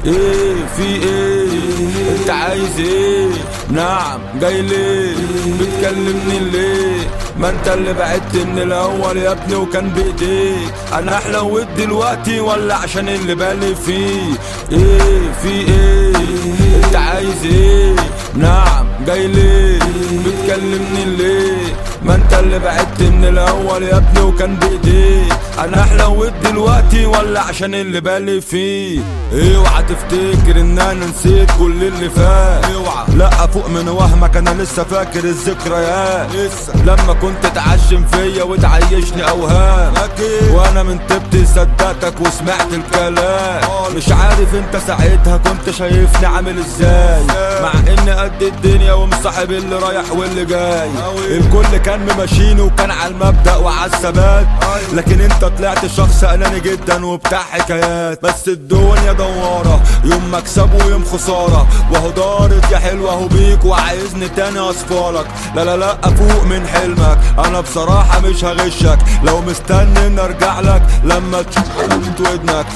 ايه في ايه انت عايز ايه؟ نعم جاي ليه؟ بتكلمني ليه؟ ما انت اللي بعدت من الاول يا ابني وكان بايديك. انا احلوت دلوقتي ولا عشان اللي بالي فيه؟ ايه في ايه انت عايز ايه؟ نعم جاي ليه؟ بتكلمني ليه؟ ما انت اللي بعدت من الاول يا ابني وكان بايديك. انا احلوت دلوقتي ولا عشان اللي بالي فيه؟ اوعى تفتكر ان انا نسيت كل اللي فات، اوعى لا افوق من وهمك، انا لسه فاكر الذكريات لما كنت تعشم فيا وتعيشني اوهام، وانا من تبتي صدقتك وسمعت الكلام. مش عارف انت ساعتها كنت شايفني عامل ازاي، مع اني قد الدنيا ومصاحب اللي رايح واللي جاي. الكل كان مماشيني وكان على المبدأ وعلى الثبات، لكن انت طلعت شخص اناني جدا وبتاع حكايات. بس الدنيا دوارة، يوم مكسب ويوم خسارة، وهو دارت يا حلوة اهو بيك وعايزني تاني اصفالك. لا لا لا افوق من حلمك، انا بصراحة مش هغشك، لو مستني ان ارجع لك لما تشوف حلمت ودنك.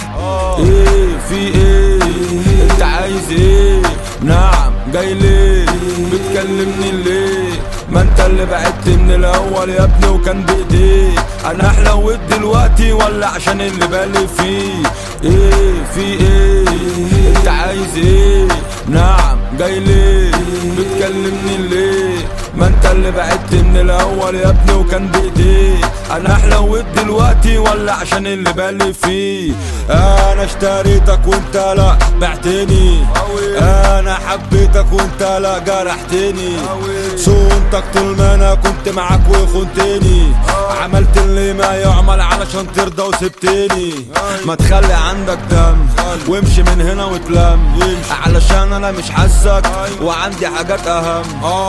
ايه في ايه انت عايز ايه؟ نعم جاي ليه؟ بتكلمني ليه؟ ما انت اللي بعدت من الاول يا ابني وكان بايديك. انا احلوت دلوقتي ولا عشان اللي بالي فيه؟ ايه في ايه انت عايز ايه؟ نعم جاي ليه؟ بتكلمني ليه؟ ما انت اللي بعدت من الاول يا ابني وكان بايديك. انا احلوت دلوقتي ولا عشان اللي بالي فيه؟ انا اشتريتك وانت لا بعتني، انا حبيتك وانت لا جرحتني، صونتك طول ما انا كنت معاك وخنتني، عملت اللي ما يعمل علشان ترضى وسبتني. ما تخلي عندك دم وامشي من هنا وتلم، علشان انا مش حاسك وعندي حاجات اهم.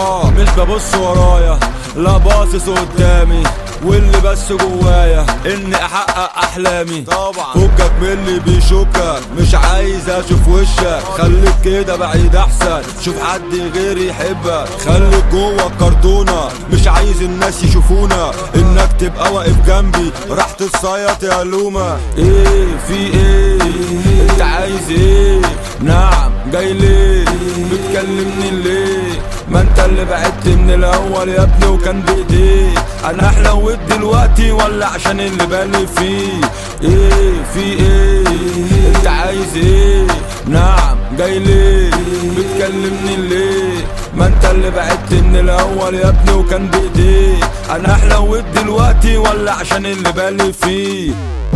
مش ببص ورايا لا باصص قدامي، واللي بس جوايا اني احقق احلامي. طبعا فكك من اللي بيشوكك، مش عايز اشوف وشك، خليك كده بعيد احسن، شوف حد غيري يحبك، خليك جوه الكرتونه، مش عايز الناس يشوفونا انك تبقى واقف جنبي راح تصيط يا لومه. ايه في ايه انت عايز ايه؟ نعم جاي ليه؟ بتكلمني ليه؟ ما انت اللي بعدت من الاول يا ابني وكان بايديك. انا احلوت دلوقتي ولا عشان اللي بالي فيه؟ ايه في ايه انت عايز ايه؟ نعم جاي ليه؟ بتكلمني ليه؟ ما انت اللي بعدت من الاول يا ابني وكان بايديك. انا احلوت دلوقتي ولا عشان اللي بالي فيه؟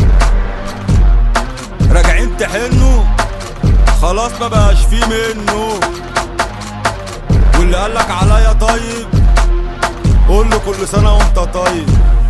راجعين تحنوا خلاص ما بقاش فيه منه، واللي قالك عليا طيب قول له كل سنة وانت طيب.